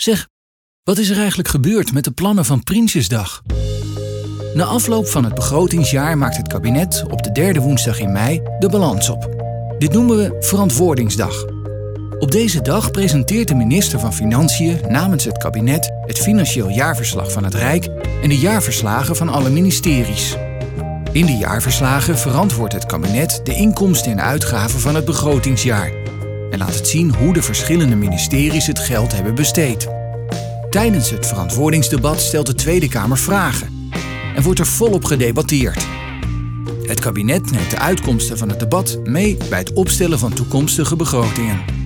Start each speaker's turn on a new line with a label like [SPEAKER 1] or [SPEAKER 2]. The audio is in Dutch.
[SPEAKER 1] Zeg, wat is er eigenlijk gebeurd met de plannen van Prinsjesdag? Na afloop van het begrotingsjaar maakt het kabinet op de derde woensdag in mei de balans op. Dit noemen we Verantwoordingsdag. Op deze dag presenteert de minister van Financiën namens het kabinet het financieel jaarverslag van het Rijk en de jaarverslagen van alle ministeries. In de jaarverslagen verantwoordt het kabinet de inkomsten en uitgaven van het begrotingsjaar en laat het zien hoe de verschillende ministeries het geld hebben besteed. Tijdens het verantwoordingsdebat stelt de Tweede Kamer vragen en wordt er volop gedebatteerd. Het kabinet neemt de uitkomsten van het debat mee bij het opstellen van toekomstige begrotingen.